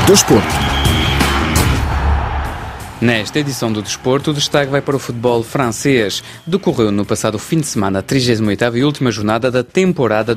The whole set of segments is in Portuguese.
Desporto. Nesta edição do Desporto, o destaque vai para o futebol francês. Decorreu no passado fim de semana a 38ª e última jornada da temporada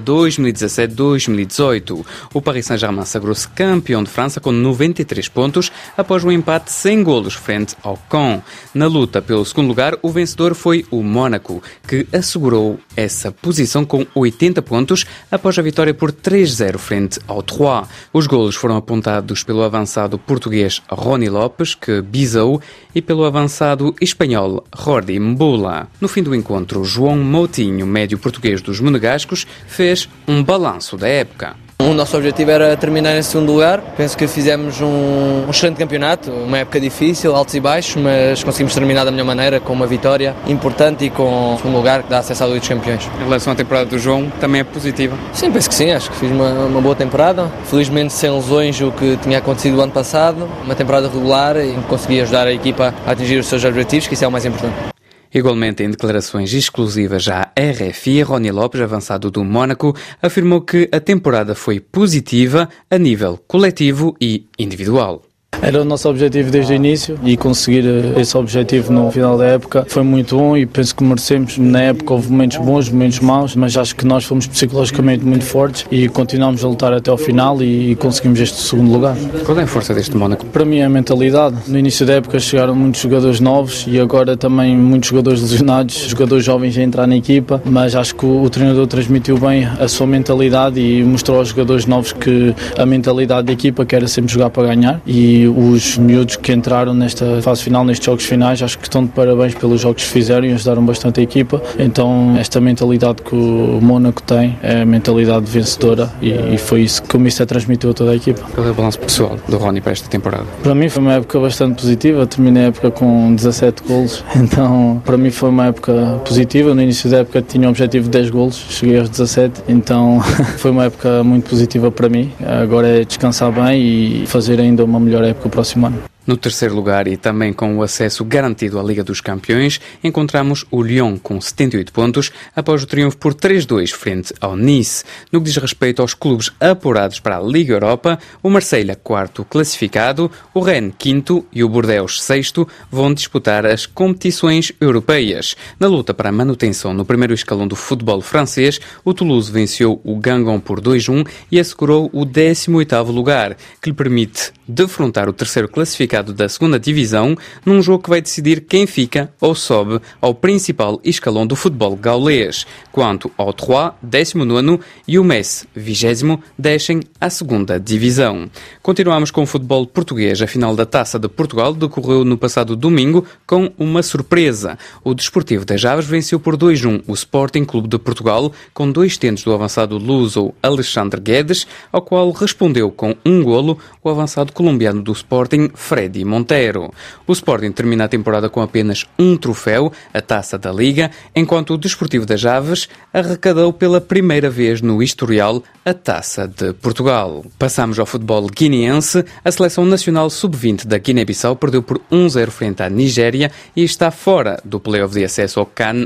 2017-2018. O Paris Saint-Germain sagrou-se campeão de França com 93 pontos após um empate sem golos frente ao Caen. Na luta pelo segundo lugar, o vencedor foi o Mónaco, que assegurou essa posição com 80 pontos após a vitória por 3-0 frente ao Troyes. Os golos foram apontados pelo avançado português Rony Lopes, que bisou, e pelo avançado espanhol Jordi Mbula. No fim do encontro, João Moutinho, médio português dos Monegascos, fez um balanço da época. O nosso objetivo era terminar em segundo lugar. Penso que fizemos um excelente campeonato, uma época difícil, altos e baixos, mas conseguimos terminar da melhor maneira, com uma vitória importante e com um segundo lugar que dá acesso à Liga dos Campeões. Em relação à temporada do João, também é positiva? Sim, penso que sim, acho que fiz uma boa temporada. Felizmente sem lesões, o que tinha acontecido o ano passado. Uma temporada regular e consegui ajudar a equipa a atingir os seus objetivos, que isso é o mais importante. Igualmente, em declarações exclusivas à RFI, Rony Lopes, avançado do Mónaco, afirmou que a temporada foi positiva a nível coletivo e individual. Era o nosso objetivo desde o início e conseguir esse objetivo no final da época foi muito bom e penso que merecemos. Na época houve momentos bons, momentos maus, mas acho que nós fomos psicologicamente muito fortes e continuámos a lutar até ao final e conseguimos este segundo lugar. Qual é a força deste Mónaco? Para mim é a mentalidade. No início da época chegaram muitos jogadores novos e agora também muitos jogadores lesionados, jogadores jovens a entrar na equipa, mas acho que o treinador transmitiu bem a sua mentalidade e mostrou aos jogadores novos que a mentalidade da equipa que era sempre jogar para ganhar, e os miúdos que entraram nesta fase final, nestes jogos finais, acho que estão de parabéns pelos jogos que fizeram e ajudaram bastante a equipa. Então esta mentalidade que o Mónaco tem é a mentalidade vencedora e foi isso que o Mister transmitiu a toda a equipa. Qual é o balanço pessoal do Rony para esta temporada? Para mim foi uma época bastante positiva, terminei a época com 17 golos, então para mim foi uma época positiva. No início da época tinha o objetivo de 10 golos, cheguei aos 17, então foi uma época muito positiva para mim. Agora é descansar bem e fazer ainda uma melhor época o próximo ano. No terceiro lugar e também com o acesso garantido à Liga dos Campeões, encontramos o Lyon com 78 pontos após o triunfo por 3-2 frente ao Nice. No que diz respeito aos clubes apurados para a Liga Europa, o Marselha, quarto classificado, o Rennes, quinto e o Bordeaux, sexto, vão disputar as competições europeias. Na luta para a manutenção no primeiro escalão do futebol francês, o Toulouse venceu o Guingamp por 2-1 e assegurou o 18º lugar, que lhe permite defrontar o terceiro classificado da segunda divisão num jogo que vai decidir quem fica ou sobe ao principal escalão do futebol gaulês, quanto ao Troyes, 19º, e o Metz, 20º, descem à segunda divisão. Continuamos com o futebol português. A final da Taça de Portugal decorreu no passado domingo com uma surpresa. O Desportivo das Aves venceu por 2-1 o Sporting Clube de Portugal, com 2 tentos do avançado luso Alexandre Guedes, ao qual respondeu com um golo o avançado colombiano do Sporting, Freddy Monteiro. O Sporting termina a temporada com apenas um troféu, a Taça da Liga, enquanto o Desportivo das Aves arrecadou pela primeira vez no historial a Taça de Portugal. Passamos ao futebol guineense. A seleção nacional sub-20 da Guiné-Bissau perdeu por 1-0 frente à Nigéria e está fora do play-off de acesso ao CAN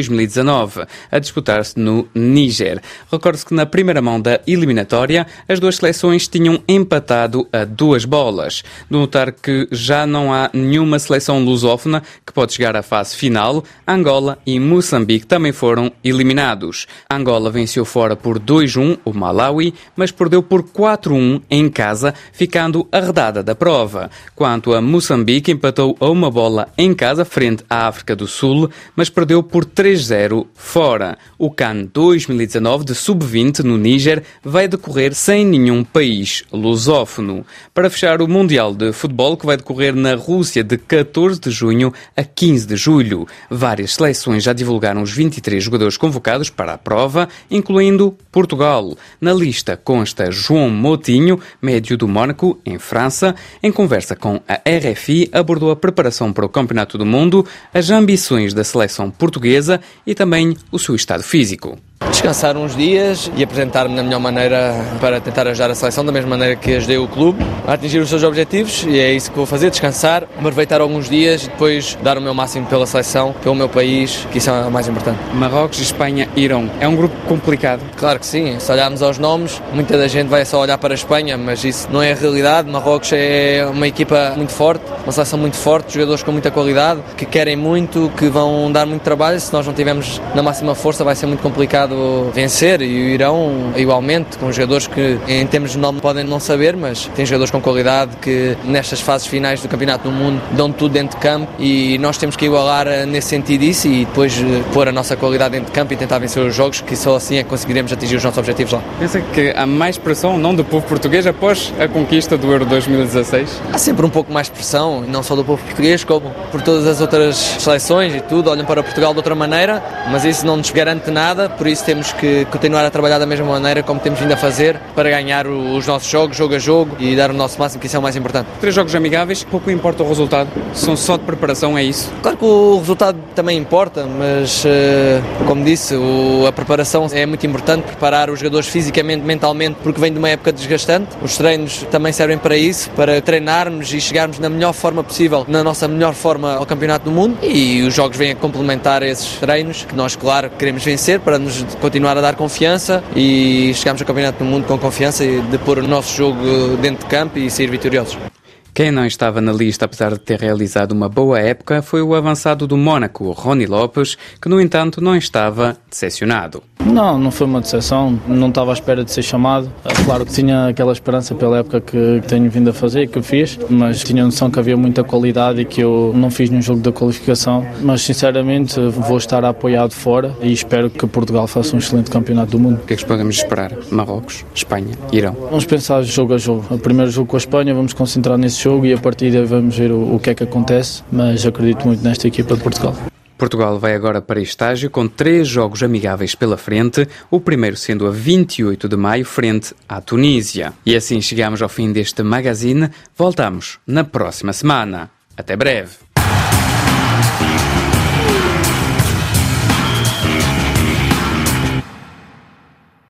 2019, a disputar-se no Níger. Recorde-se que na primeira mão da eliminatória as duas seleções tinham empatado a 2 bolas. De notar que já não há nenhuma seleção lusófona que pode chegar à fase final. Angola e Moçambique também foram eliminados. Angola venceu fora por 2-1 o Malawi, mas perdeu por 4-1 em casa, ficando arredada da prova. Quanto a Moçambique, empatou a 1 bola em casa frente à África do Sul, mas perdeu por 3-0 fora. O CAN 2019 de sub-20 no Níger vai decorrer sem nenhum país lusófono. Para fechar o Mundial de Futebol, que vai decorrer na Rússia de 14 de junho a 15 de julho. Várias seleções já divulgaram os 23 jogadores convocados para a prova, incluindo Portugal. Na lista consta João Moutinho, médio do Mónaco, em França. Em conversa com a RFI, abordou a preparação para o Campeonato do Mundo, as ambições da seleção portuguesa e também o seu estado físico. Descansar uns dias e apresentar-me da melhor maneira para tentar ajudar a seleção, da mesma maneira que ajudei o clube a atingir os seus objetivos, e é isso que vou fazer, descansar, aproveitar alguns dias e depois dar o meu máximo pela seleção, pelo meu país, que isso é o mais importante. Marrocos, Espanha, Irão. É um grupo complicado? Claro que sim, se olharmos aos nomes, muita da gente vai só olhar para a Espanha, mas isso não é a realidade. Marrocos é uma equipa muito forte, uma seleção muito forte, jogadores com muita qualidade, que querem muito, que vão dar muito trabalho. Se nós não tivermos na máxima força, vai ser muito complicado vencer, e o Irão igualmente, com jogadores que em termos de nome podem não saber, mas tem jogadores com qualidade que nestas fases finais do Campeonato do Mundo dão tudo dentro de campo, e nós temos que igualar nesse sentido isso e depois pôr a nossa qualidade dentro de campo e tentar vencer os jogos, que só assim é que conseguiremos atingir os nossos objetivos lá. Pensa que há mais pressão, não do povo português, após a conquista do Euro 2016? Há sempre um pouco mais de pressão, não só do povo português, como por todas as outras seleções e tudo, olham para Portugal de outra maneira, mas isso não nos garante nada, por isso temos que continuar a trabalhar da mesma maneira como temos vindo a fazer para ganhar os nossos jogos, jogo a jogo, e dar o nosso máximo, que isso é o mais importante. 3 jogos amigáveis, pouco importa o resultado, são só de preparação, é isso? Claro que o resultado também importa, mas como disse, a preparação é muito importante, preparar os jogadores fisicamente, mentalmente, porque vem de uma época desgastante. Os treinos também servem para isso, para treinarmos e chegarmos na melhor forma possível, na nossa melhor forma ao Campeonato do Mundo, e os jogos vêm a complementar esses treinos, que nós, claro, queremos vencer para nos continuar a dar confiança e chegarmos ao Campeonato do Mundo com confiança e de pôr o nosso jogo dentro de campo e sair vitoriosos. Quem não estava na lista, apesar de ter realizado uma boa época, foi o avançado do Mónaco, Rony Lopes, que, no entanto, não estava decepcionado. Não foi uma decepção, não estava à espera de ser chamado. Claro que tinha aquela esperança pela época que tenho vindo a fazer e que eu fiz, mas tinha noção que havia muita qualidade e que eu não fiz nenhum jogo da qualificação. Mas, sinceramente, vou estar apoiado fora e espero que Portugal faça um excelente campeonato do mundo. O que é que podemos esperar? Marrocos, Espanha, Irão? Vamos pensar jogo a jogo. O primeiro jogo com a Espanha, vamos concentrar nesse jogo e a partir daí vamos ver o que é que acontece, mas acredito muito nesta equipa de Portugal. Portugal vai agora para estágio com 3 jogos amigáveis pela frente, o primeiro sendo a 28 de maio frente à Tunísia. E assim chegamos ao fim deste magazine. Voltamos na próxima semana. Até breve.